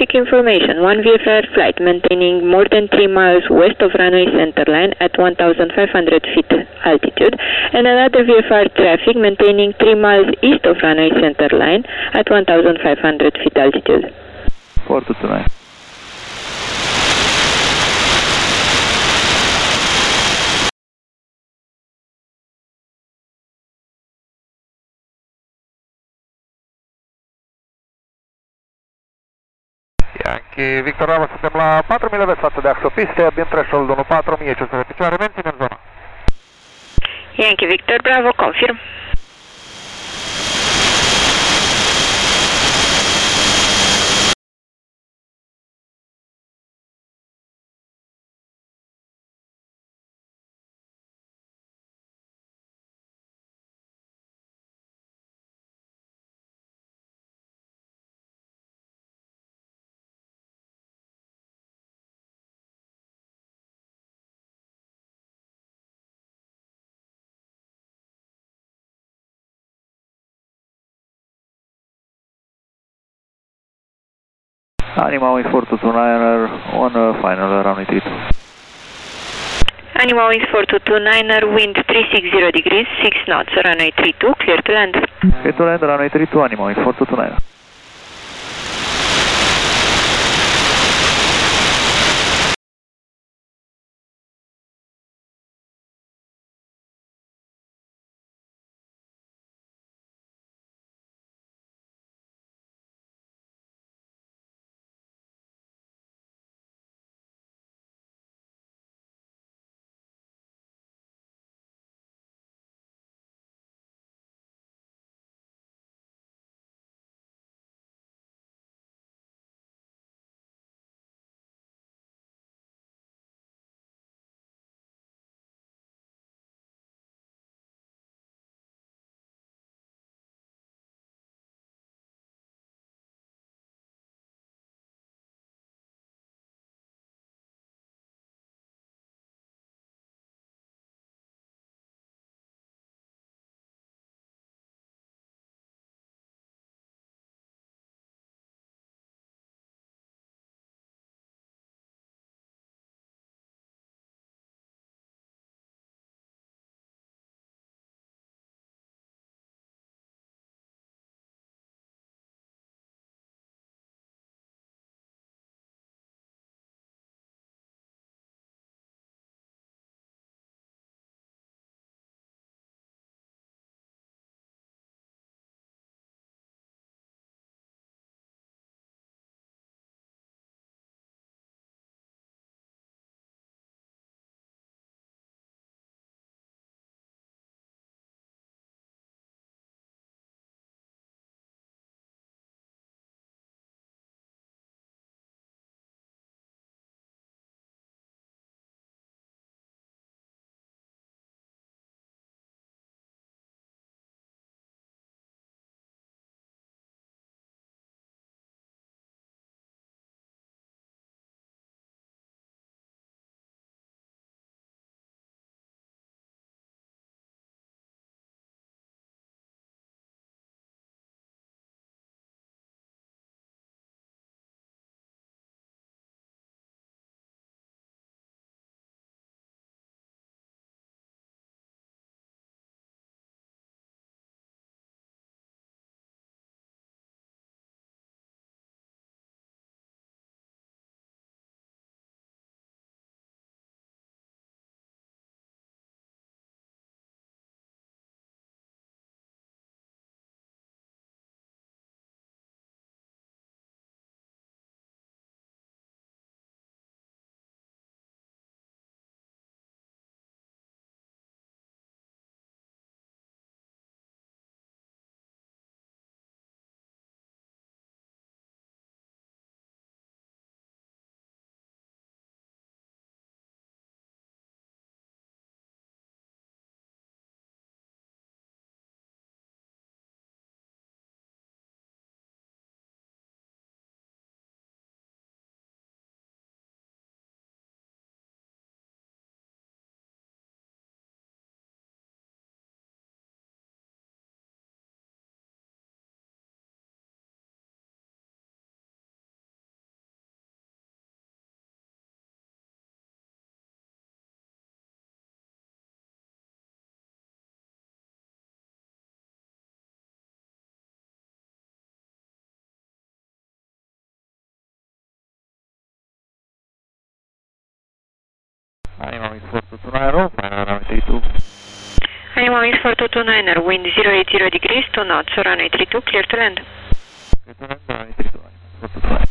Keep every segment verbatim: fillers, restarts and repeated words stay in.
traffic information. One V F R flight maintaining more than three miles west of runway centerline at one thousand five hundred feet altitude, and another V F R traffic maintaining three miles east of runway centerline at one thousand five hundred feet altitude. four two two nine. Yankee Victor Bravo, suntem la patru mii de față de axopiste, bin threshold unu patru, o mie cinci sute de picioare, menținem zona. Yankee Victor Bravo, confirm. Anima Wings four two two niner on uh, final runway three two. Anima Wings four two two niner, wind three six zero degrees, six knots, runway three two, clear to land. Clear to land, runway three two, Anima Wings four two two niner. Animal is four two two nine, roll, final runway three two. Animal is four two two nine, wind zero eight zero degrees, two knots, runway three two, clear to land. Clear to land, runway three two, four two two nine.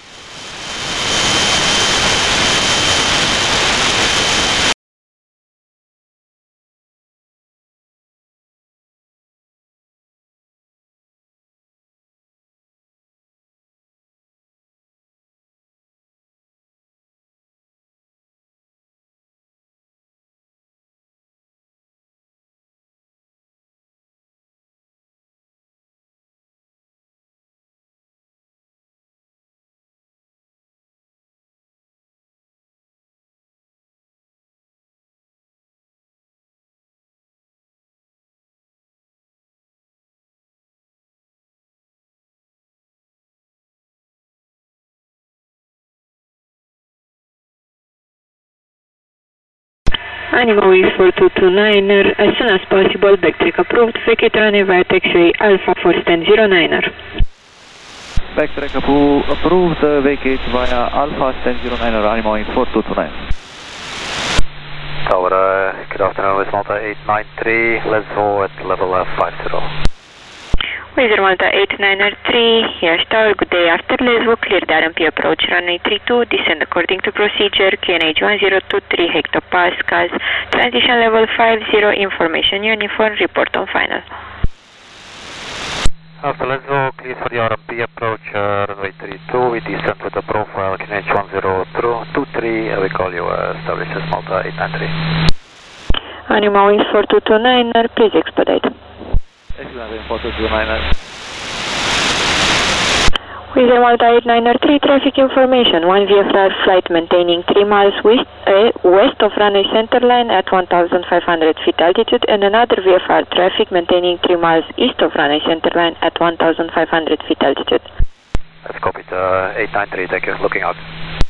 Animal is four two two nine, as soon as possible, backtrack approved, vacate runway via taxiway Alpha four stand zero niner. Backtrack appro approved, uh, vacate via Alpha stand zero niner, animal in four two two nine. Tower, uh, good afternoon, with Malta eight nine three, let's go at level uh, five zero. Wizard Malta eight nine three, yes tower, good day after Lesbo, clear the R M P approach runway three two, descend according to procedure, Q N H one zero two three hectopascals, transition level five zero, information uniform, report on final. After Lesbo, clear for the R M P approach, uh, runway three two, we descend with the profile Q N H one zero two three, uh, we call you uh, established as Malta eight nine three. Animal is four two two nine, please expedite. Excellent, four two two nine. Wizard Malta eight nine three, traffic information, one V F R flight maintaining three miles west, uh, west of runway centerline at one thousand five hundred feet altitude, and another V F R traffic maintaining three miles east of runway centerline at one thousand five hundred feet altitude. That's copied, uh, eight nine three, thank you, looking out.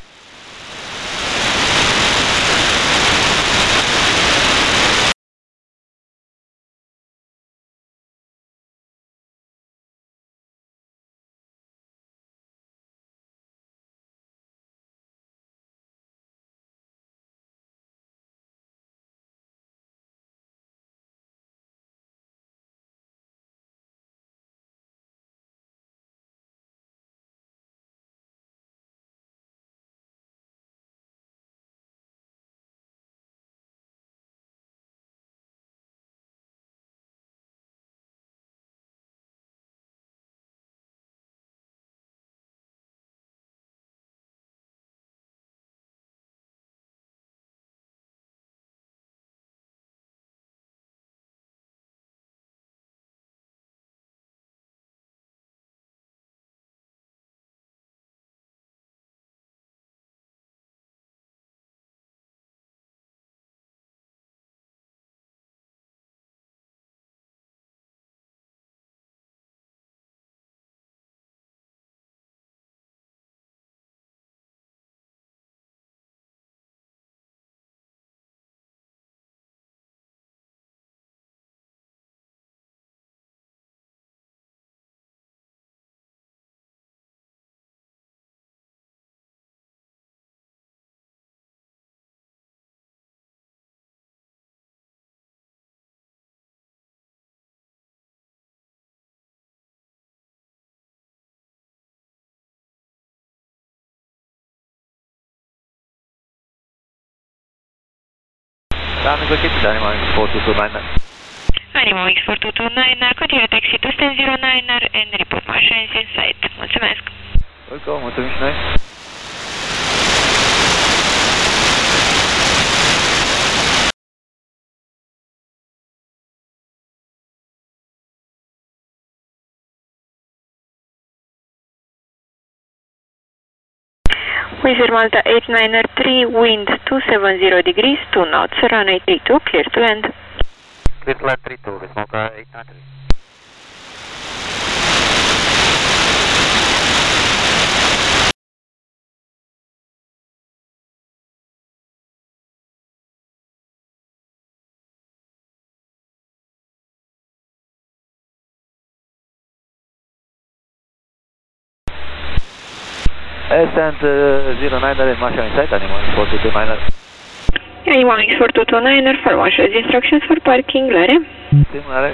Runway vacated, animal in four two two nine. Animal X four two two nine, continue taxi to stand zero nine and report marshal is in sight. Mulțumesc. Welcome, mulțumim și noi. Wizard Malta eight nine three, wind two seven zero degrees, two knots, runway three two, clear to land. Clear to land three two, with Malta eight nine three. Ascent uh, zero nine and marshal in sight, animal in four two two nine. Anyone X four two two nine, for one shows instructions for parking, Lare. Sim, Lare.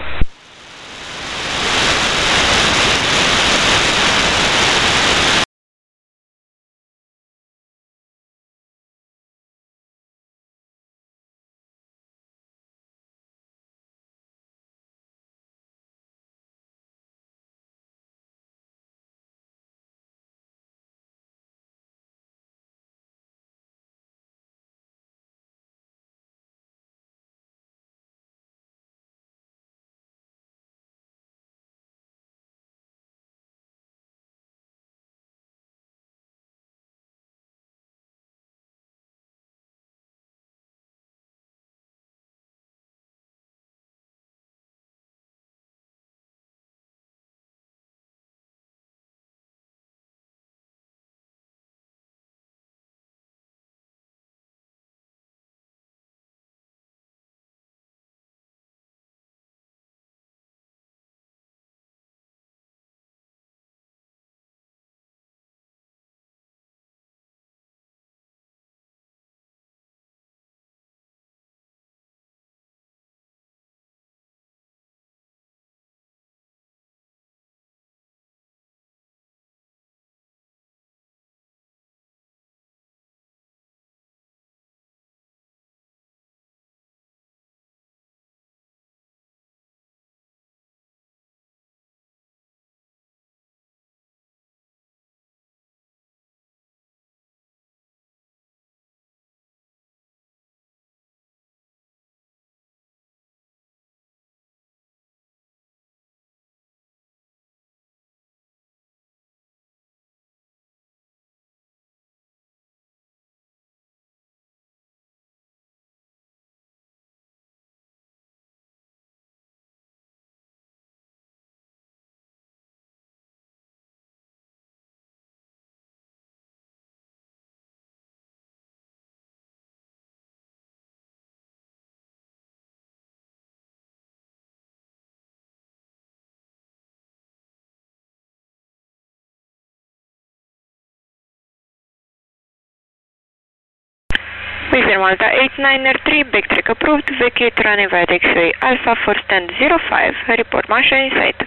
Wizard Malta eight nine three, backtrack approved, vacate runway via taxiway Alpha for stand zero five, report Masha inside.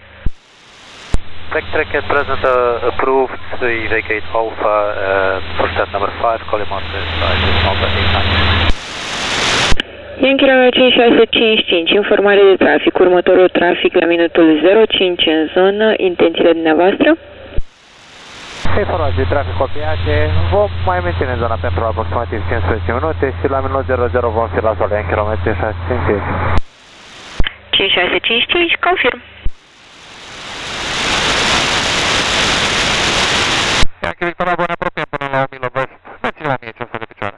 Backtrack at present uh, approved, we vacate Alpha uh, for stand number five, call him Master inside, Malta eight nine. Yankee Romeo cinci șase cinci cinci, informare de trafic, următorul trafic la minutul zero cinci în zonă, intențiile dumneavoastră? Informații de trafic copiate, vom mai menține zona pentru aproximativ cincisprezece minute și la minut zero zero vom fi la zona Yankee Romeo cinci șase cinci cinci. cinci șase cinci cinci, confirm. Yankee Victor Bravo, ne apropiem până la o milă vest, menținem o mie cinci sute de picioare.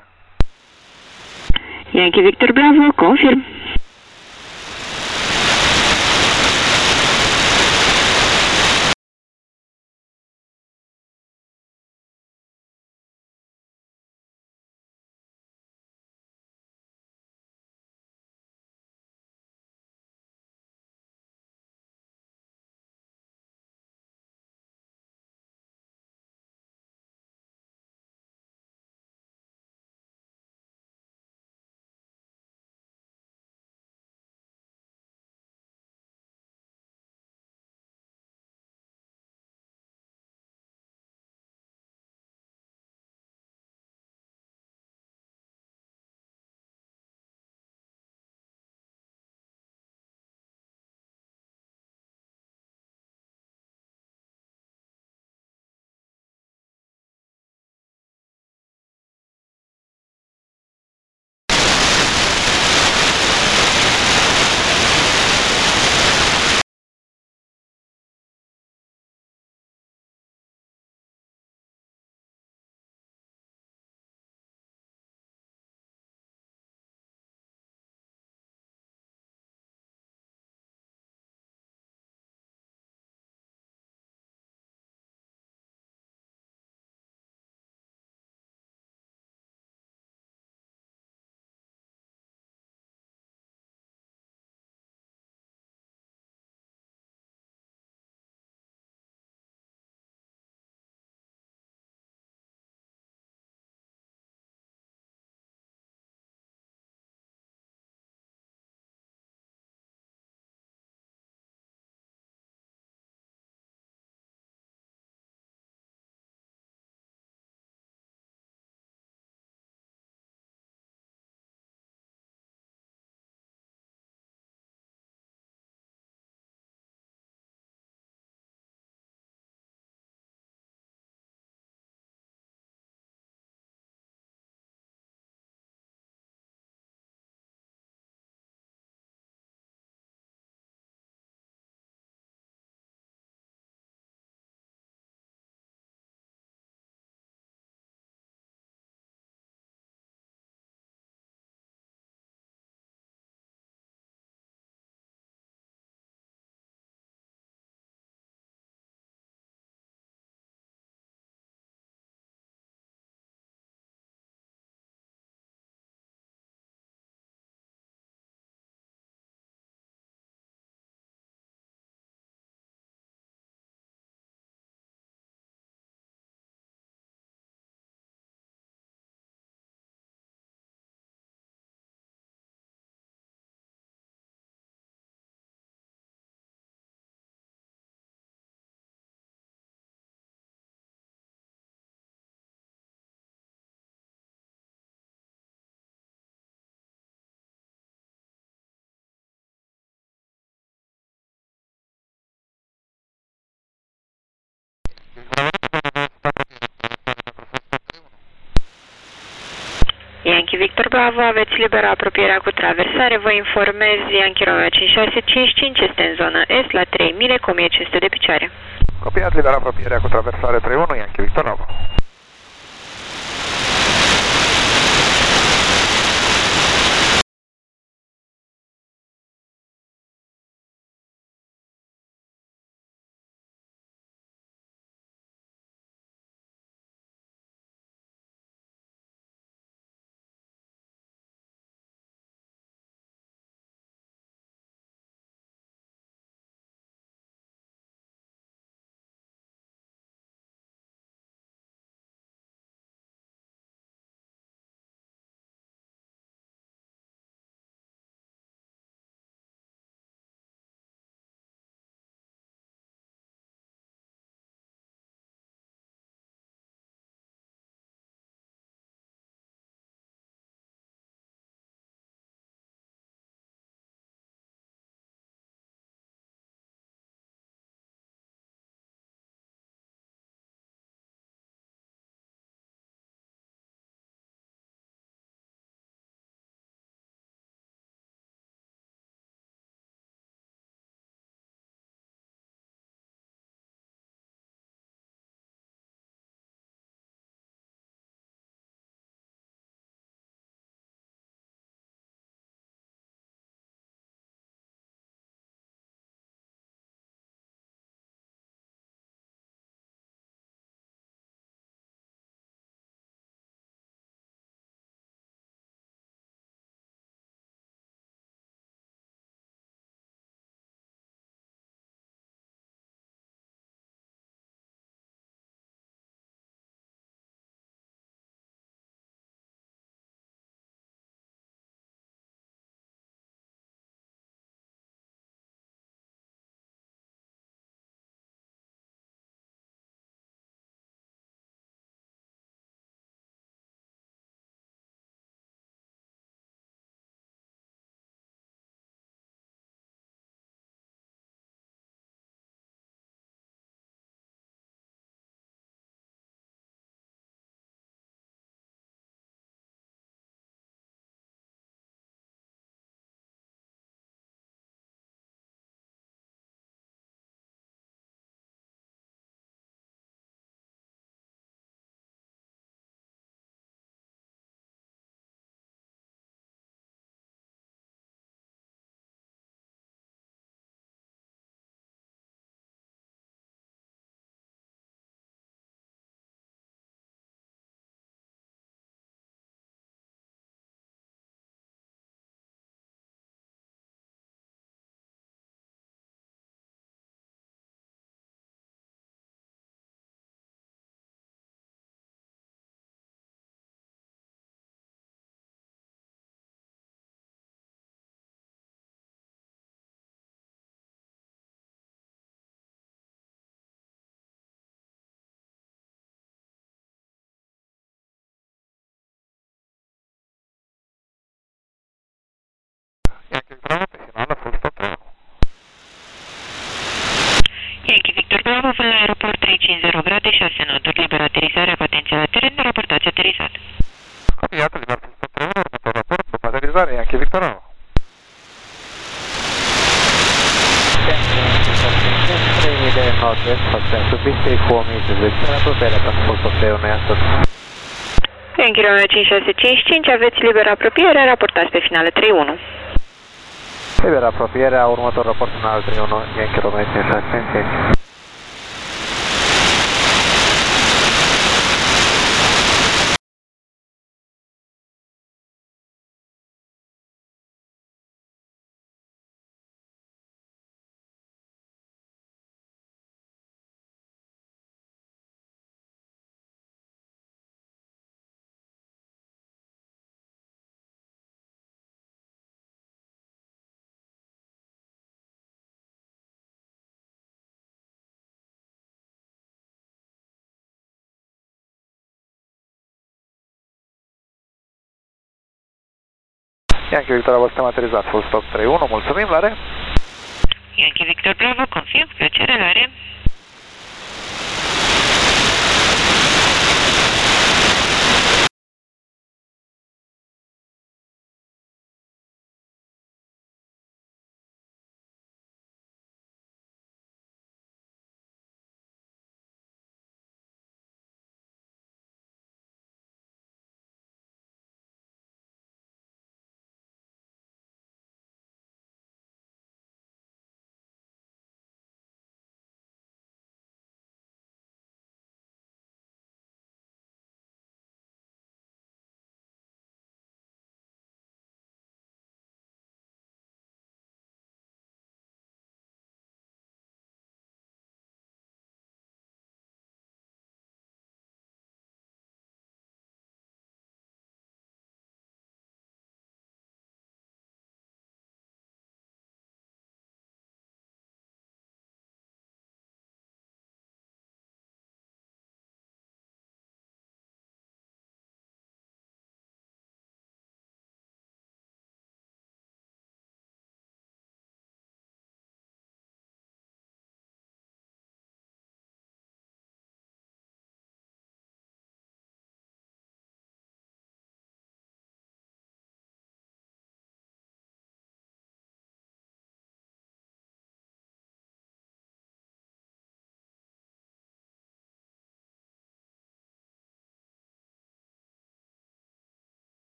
Yankee Victor Bravo, confirm. Yankee Victor Bravo, aveți liberă apropierea cu traversare. Vă informez, Yankee Romeo cinci șase cinci cinci este în zonă est la trei mile cu o mie cinci sute de picioare. Copiat, liberă apropierea cu traversare trei unu, Yankee Victor Bravo. Yankee Victor Bravo, pe final, full stop trei unu. Yankee Victor Bravo, vă la aeroport trei cinci zero grade, șase noturi, liberă aterizare, cu atenție la teren, raportați aterizat. Copiat, liberă full stop trei unu, următor raport, după aterizare, Yankee Victor Bravo. trei mii de nord-est, sensul pistei cu o mie cincizeci, apropierea pentru full stop trei unu, astăzi. Yankee Romeo cinci șase cinci cinci, aveți liberă apropiere, raportați pe finală trei unu. Liberă apropierea, următor raport final trei unu, Yankee Romeo cinci șase cinci cinci. Yankee Victor Bravo, suntem aterizat, full stop trei unu, mulțumim, la re. Yankee Victor Bravo, confirm, plăcere, la re.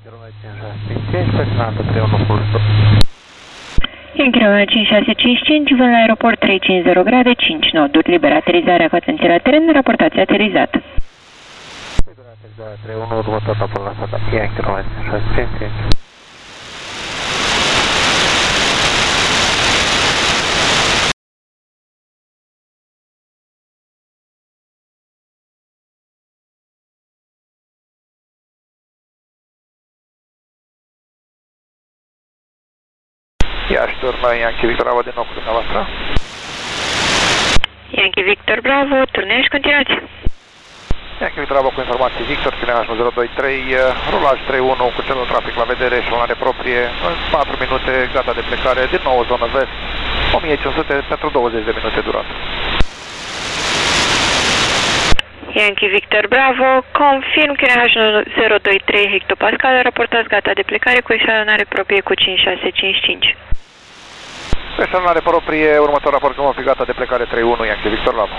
Yankee Romeo cinci șase cinci cinci, personală trei unu full stop. Yankee Romeo cinci șase cinci cinci, vând la aeroport trei cinci zero grade, cinci noduri, liber aterizarea cu atenție la teren, raportați aterizat. Liber aterizarea trei unu, următor apel la sata, Yankee Romeo cinci șase cinci cinci. Iași turnă Yankee Victor Bravo din nou cu dumneavoastră. Yankee Victor Bravo, turnea și continuați. Yankee Victor Bravo cu informații Victor, Cine H zero doi trei, rulaj trei unu cu celul trafic la vedere și lunare proprie, în patru minute gata de plecare, din nou zonă vest, o mie cinci sute pentru douăzeci de minute durată. Yankee Victor Bravo, confirm Cine H zero doi trei hectopascal, raportați gata de plecare cu eșalonare proprie cu cinci șase cinci cinci. Eșalonare proprie, următor raport cum va fi gata de plecare trei unu, Yankee Victor Bravo.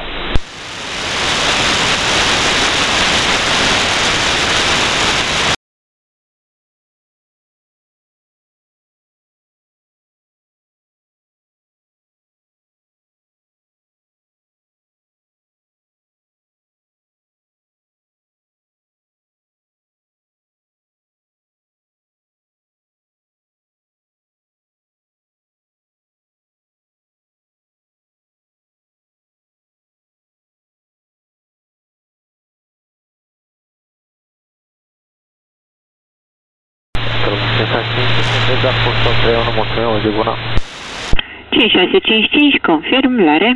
cinci șase cinci cinci, confirm, Lare.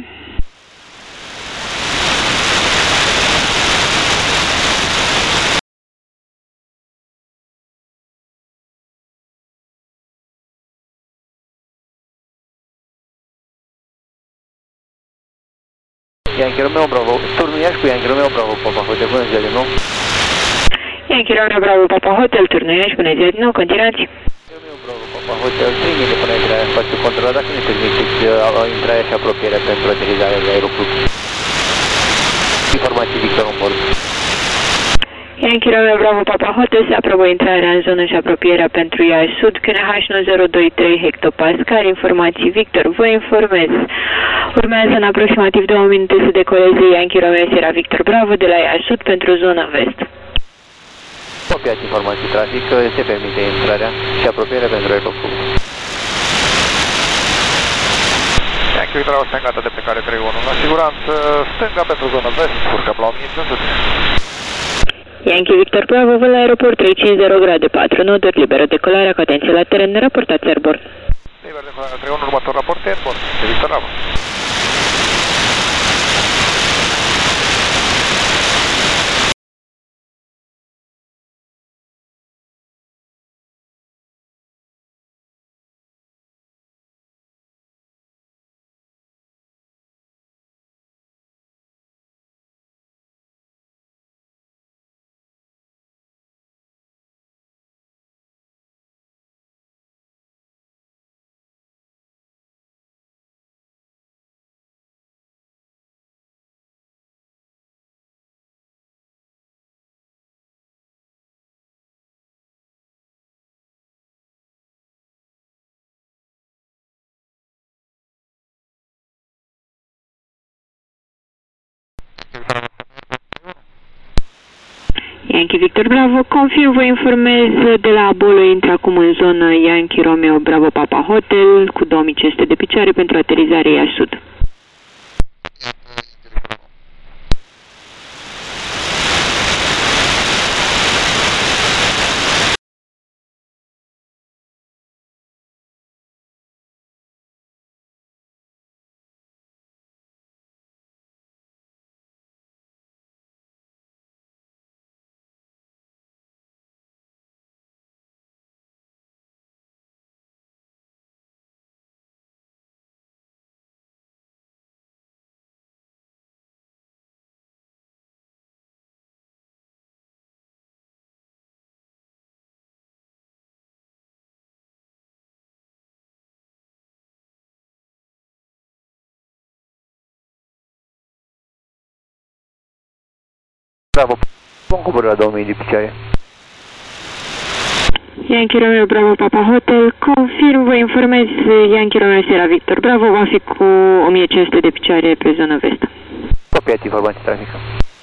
Yankee Romeo Bravo, turnul Iași cu Yankee Romeo Bravo, Papa Hotel, bună ziua din nou. Yankee Romeo Bravo, Papa Hotel, turnul Iași, bună ziua din nou, continuați. Romeo Bravo, Papa Hotel, trei mii de până intrarea în spațiu controlat, dacă ne permiteți intrarea și apropierea pentru aterizarea de aeroport. Informații Victor on board. Yankee Romeo Bravo, Papa Hotel, se aprobă intrarea în zonă și apropierea pentru Iași Sud, K N H unu zero doi trei hectopascal, informații Victor, vă informez. Urmează în aproximativ două minute să decoleze Yankee Romeo Sierra Victor Bravo de la Iași Sud pentru zona vest. Copiați informații trafic, se permite intrarea și apropierea pentru aeroport. Yankee Victor Bravo, stânga de plecare trei unu, la siguranță stânga pentru zona vest, urcă la o mie cinci sute. Yankee Victor Bravo, vă la aeroport trei cinci zero grade patru noduri, liberă decolarea cu atenție la teren, raportați airborne. Liber decolarea trei unu, următor raport airborne, Victor Bravo. Yankee Victor Bravo, confirm, vă informez de la Abolo, intră acum în zonă Yankee Romeo Bravo Papa Hotel cu două mii cinci sute de picioare pentru aterizare Iași Sud. Bravo, bun coborâre la două mii de picioare. Yankee Romeo Bravo Papa Hotel, confirm, vă informez, Yankee Romeo Sierra Victor Bravo va fi cu o mie cinci sute de picioare pe zona vest. Copiați informații trafică.